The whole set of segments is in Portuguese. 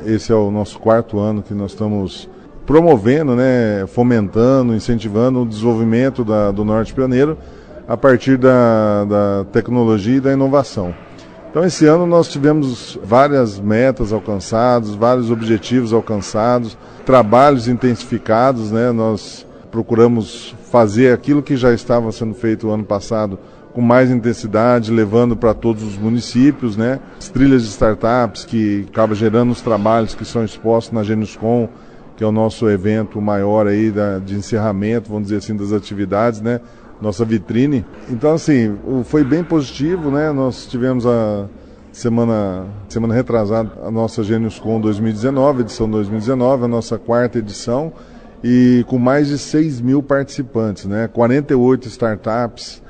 esse é o nosso 4º ano que nós estamos promovendo, né, fomentando, incentivando o desenvolvimento do Norte Pioneiro a partir da tecnologia e da inovação. Então, esse ano nós tivemos várias metas alcançadas, vários objetivos alcançados, trabalhos intensificados, né? Nós procuramos fazer aquilo que já estava sendo feito o ano passado com mais intensidade, levando para todos os municípios, né? As trilhas de startups que acabam gerando os trabalhos que são expostos na GenusCon, que é o nosso evento maior aí de encerramento, vamos dizer assim, das atividades, né? Nossa vitrine. Então, assim, foi bem positivo, né? Nós tivemos a semana retrasada a nossa GenusCon 2019, edição 2019, a nossa 4ª edição, e com mais de 6.000 participantes, né? 48 startups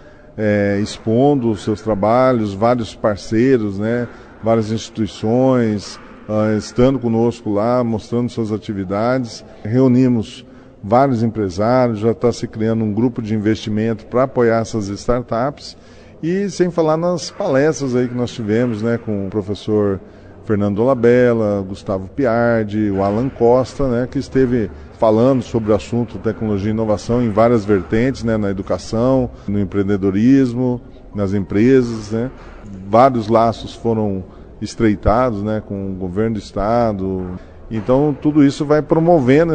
expondo os seus trabalhos, vários parceiros, né? Várias instituições estando conosco lá, mostrando suas atividades. Reunimos vários empresários, já está se criando um grupo de investimento para apoiar essas startups, e sem falar nas palestras aí que nós tivemos, né, com o professor Fernando Dolabella, Gustavo Piardi, o Alan Costa, né, que esteve falando sobre o assunto tecnologia e inovação em várias vertentes, né, na educação, no empreendedorismo, nas empresas, né. Vários laços foram estreitados, né, com o governo do estado. Então, tudo isso vai promovendo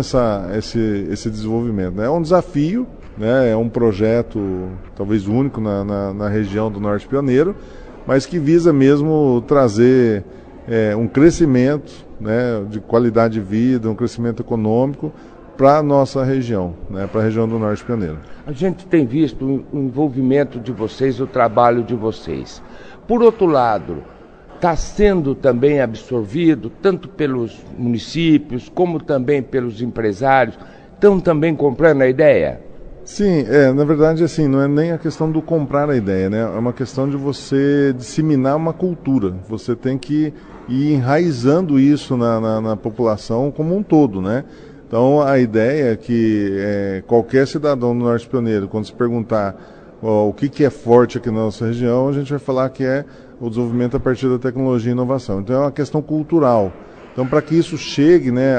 esse desenvolvimento, né? É um desafio, né? É um projeto talvez único na região do Norte Pioneiro, mas que visa mesmo trazer um crescimento, né, de qualidade de vida, um crescimento econômico para a nossa região, né, para a região do Norte Pioneiro. A gente tem visto o envolvimento de vocês, o trabalho de vocês. Por outro lado, está sendo também absorvido, tanto pelos municípios, como também pelos empresários, estão também comprando a ideia? Sim, na verdade, assim, não é nem a questão do comprar a ideia, né? É uma questão de você disseminar uma cultura. Você tem que ir enraizando isso na população como um todo, né? Então, a ideia é que qualquer cidadão do Norte Pioneiro, quando se perguntar o que é forte aqui na nossa região, a gente vai falar que é o desenvolvimento a partir da tecnologia e inovação. Então, é uma questão cultural. Então, para que isso chegue, né,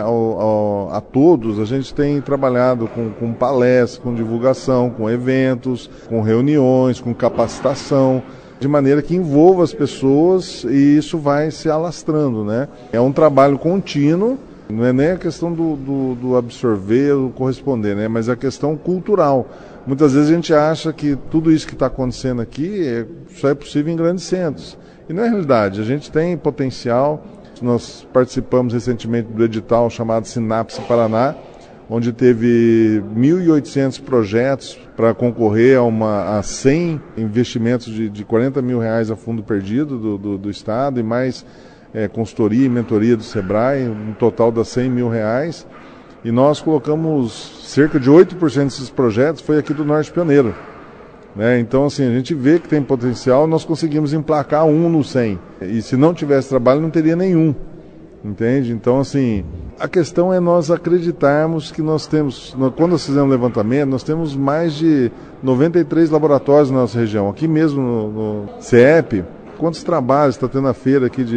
a todos, a gente tem trabalhado com palestras, com divulgação, com eventos, com reuniões, com capacitação, de maneira que envolva as pessoas, e isso vai se alastrando, né? É um trabalho contínuo, não é nem a questão do absorver ou corresponder, né, mas a questão cultural. Muitas vezes a gente acha que tudo isso que está acontecendo aqui só é possível em grandes centros. E não é realidade, a gente tem potencial. Nós participamos recentemente do edital chamado Sinapse Paraná, onde teve 1.800 projetos para concorrer a 100 investimentos de R$40 mil a fundo perdido do Estado, e mais consultoria e mentoria do Sebrae, um total de R$100 mil. E nós colocamos cerca de 8% desses projetos foi aqui do Norte Pioneiro. Né? Então, assim, a gente vê que tem potencial, nós conseguimos emplacar um no 100. E se não tivesse trabalho, não teria nenhum. Entende? Então, assim, a questão é nós acreditarmos que nós temos, quando nós fizemos o levantamento, nós temos mais de 93 laboratórios na nossa região. Aqui mesmo no CEP, quantos trabalhos está tendo a feira aqui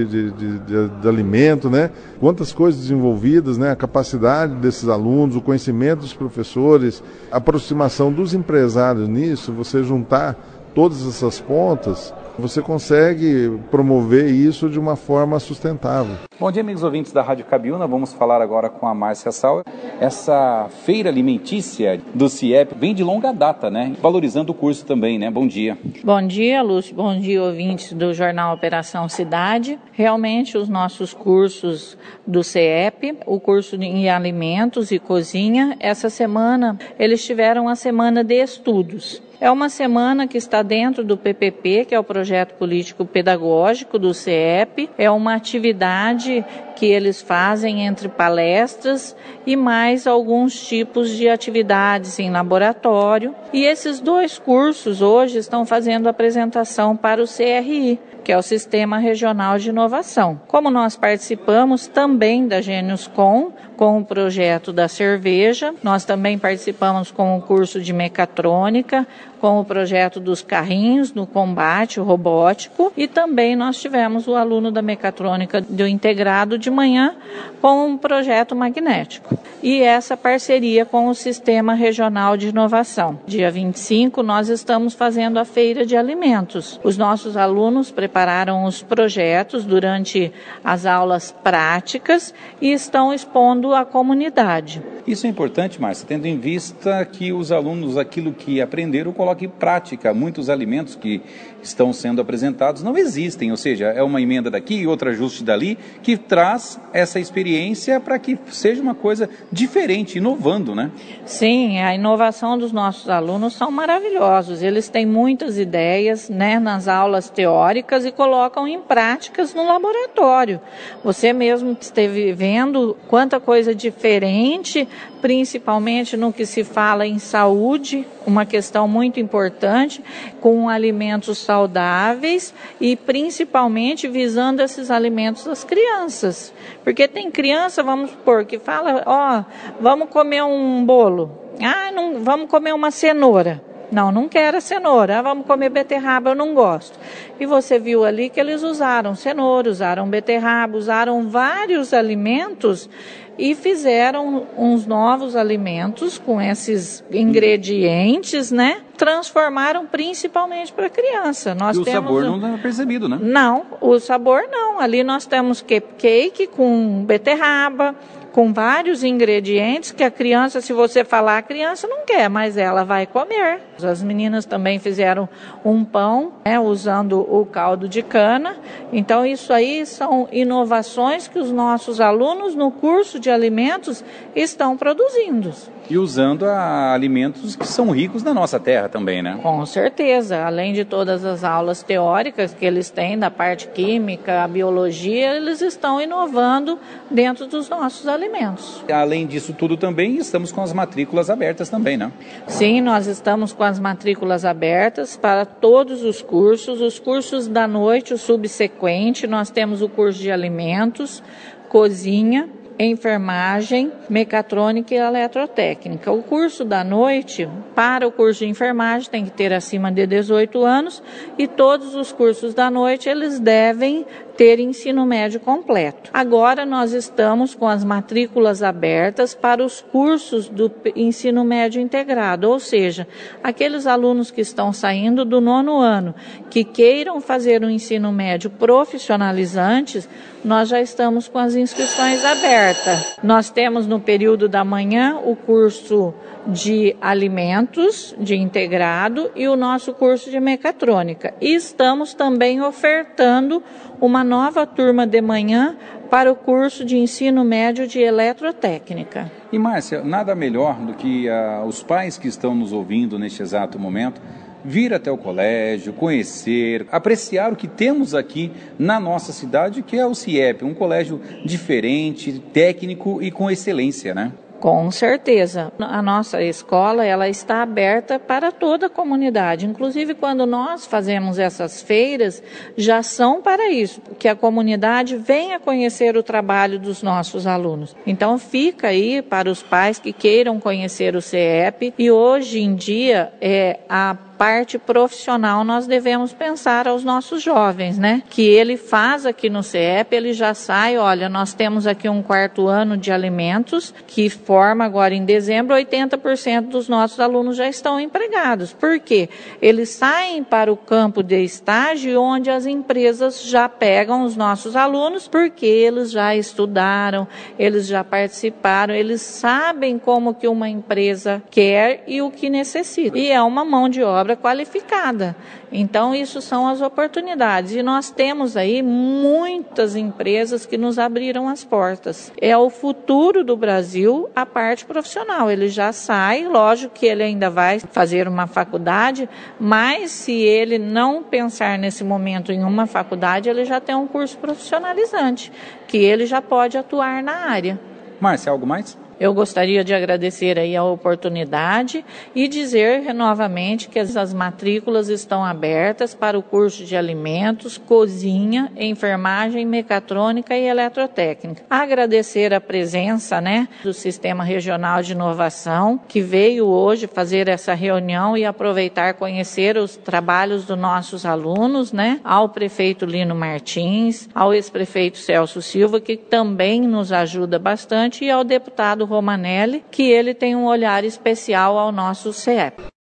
de alimento, né? Quantas coisas desenvolvidas, né? A capacidade desses alunos, o conhecimento dos professores, a aproximação dos empresários nisso, você juntar todas essas pontas, você consegue promover isso de uma forma sustentável. Bom dia, amigos ouvintes da Rádio Cabiúna. Vamos falar agora com a Márcia Sauer. Essa feira alimentícia do CIEP vem de longa data, né? Valorizando o curso também, né? Bom dia. Bom dia, Lúcio. Bom dia, ouvintes do Jornal Operação Cidade. Realmente, os nossos cursos do CIEP, o curso em alimentos e cozinha, essa semana, eles tiveram a semana de estudos. É uma semana que está dentro do PPP, que é o Projeto Político Pedagógico do CIEP. É uma atividade que eles fazem entre palestras e mais alguns tipos de atividades em laboratório. E esses dois cursos hoje estão fazendo apresentação para o CRI, que é o Sistema Regional de Inovação. Como nós participamos também da GenusCon, com o projeto da cerveja, nós também participamos com o curso de mecatrônica, com o projeto dos carrinhos no combate robótico, e também nós tivemos o aluno da mecatrônica do integrado de manhã com um projeto magnético. E essa parceria com o Sistema Regional de Inovação. Dia 25 nós estamos fazendo a feira de alimentos. Os nossos alunos prepararam os projetos durante as aulas práticas e estão expondo à comunidade. Isso é importante, Márcia, tendo em vista que os alunos, aquilo que aprenderam, colocam em prática. Muitos alimentos que estão sendo apresentados não existem, ou seja, é uma emenda daqui e outro ajuste dali, que traz essa experiência para que seja uma coisa diferente, inovando, né? Sim, a inovação dos nossos alunos são maravilhosos. Eles têm muitas ideias, né, nas aulas teóricas e colocam em práticas no laboratório. Você mesmo esteve vendo quanta coisa diferente, principalmente no que se fala em saúde, uma questão muito importante, com alimentos saudáveis e principalmente visando esses alimentos às crianças. Porque tem criança, vamos supor, que fala, vamos comer um bolo, não, vamos comer uma cenoura. Não quero a cenoura, vamos comer beterraba, eu não gosto. E você viu ali que eles usaram cenoura, usaram beterraba, usaram vários alimentos e fizeram uns novos alimentos com esses ingredientes, né? Transformaram principalmente para a criança. E o sabor não é percebido, né? Não, o sabor não. Ali nós temos cupcake com beterraba, com vários ingredientes que a criança, se você falar, a criança não quer, mas ela vai comer. As meninas também fizeram um pão, né, usando o caldo de cana. Então isso aí são inovações que os nossos alunos no curso de alimentos estão produzindo. E usando alimentos que são ricos na nossa terra também, né? Com certeza. Além de todas as aulas teóricas que eles têm da parte química, a biologia, eles estão inovando dentro dos nossos alimentos. Além disso tudo também, estamos com as matrículas abertas também, né? Sim, nós estamos com as matrículas abertas para todos os cursos da noite, o subsequente, nós temos o curso de alimentos, cozinha, enfermagem, mecatrônica e eletrotécnica. O curso da noite, para o curso de enfermagem, tem que ter acima de 18 anos e todos os cursos da noite, eles devem ter ensino médio completo. Agora nós estamos com as matrículas abertas para os cursos do ensino médio integrado, ou seja, aqueles alunos que estão saindo do 9º ano, que queiram fazer um ensino médio profissionalizante, nós já estamos com as inscrições abertas. Nós temos no período da manhã o curso de alimentos, de integrado, e o nosso curso de mecatrônica. E estamos também ofertando uma nova turma de manhã para o curso de ensino médio de eletrotécnica. E Márcia, nada melhor do que os pais que estão nos ouvindo neste exato momento vir até o colégio, conhecer, apreciar o que temos aqui na nossa cidade, que é o CIEP, um colégio diferente, técnico e com excelência, né? Com certeza. A nossa escola, ela está aberta para toda a comunidade. Inclusive, quando nós fazemos essas feiras, já são para isso, que a comunidade venha conhecer o trabalho dos nossos alunos. Então, fica aí para os pais que queiram conhecer o CIEP. E hoje em dia, a parte profissional nós devemos pensar aos nossos jovens, né? Que ele faz aqui no CIEP, ele já sai, olha, nós temos aqui um 4º ano de alimentos, que forma agora em dezembro, 80% dos nossos alunos já estão empregados. Por quê? Eles saem para o campo de estágio, onde as empresas já pegam os nossos alunos, porque eles já estudaram, eles já participaram, eles sabem como que uma empresa quer e o que necessita. E é uma mão de obra qualificada. Então, isso são as oportunidades. E nós temos aí muitas empresas que nos abriram as portas. É o futuro do Brasil, a parte profissional. Ele já sai, lógico que ele ainda vai fazer uma faculdade, mas se ele não pensar nesse momento em uma faculdade, ele já tem um curso profissionalizante, que ele já pode atuar na área. Márcia, algo mais? Eu gostaria de agradecer aí a oportunidade e dizer novamente que as matrículas estão abertas para o curso de alimentos, cozinha, enfermagem, mecatrônica e eletrotécnica. Agradecer a presença, do Sistema Regional de Inovação, que veio hoje fazer essa reunião e aproveitar conhecer os trabalhos dos nossos alunos, ao prefeito Lino Martins, ao ex-prefeito Celso Silva, que também nos ajuda bastante, e ao deputado Romanelli, que ele tem um olhar especial ao nosso CEP.